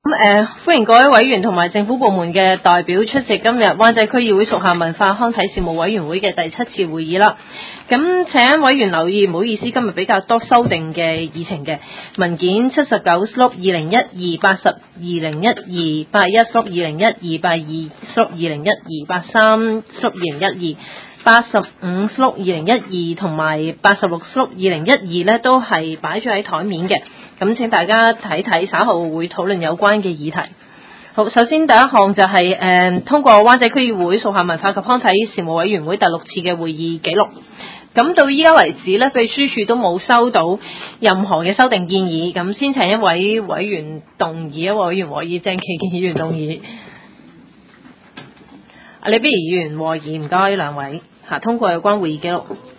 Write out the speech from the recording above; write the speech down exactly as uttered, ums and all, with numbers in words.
咁誒，歡迎各位委員同埋政府部門嘅代表出席今日灣仔區議會屬下文化康體事務委員會嘅第七次會議啦。咁請委員留意，唔好意思，今日比較多修訂嘅議程嘅文件七十九 slot 二零一二八十二零一二八一 slot 二零一二八二 slot 二零一二八三 slot 二零一二八十五 slot 二零一二同埋八十六 slot 二零一二咧都係擺咗喺台面嘅。咁請大家睇睇，稍後會討論有關嘅議題。好，首先第一項就係、是、誒、呃、通過灣仔區議會屬下文化及康體事務委員會第六次嘅會議記錄。咁到依家為止咧，秘書處都冇收到任何嘅修訂建議。咁先請一位委員動議，一位委員和議，鄭琪健議員動議。阿李碧儀議員和議，唔該兩位嚇通過有關會議記錄。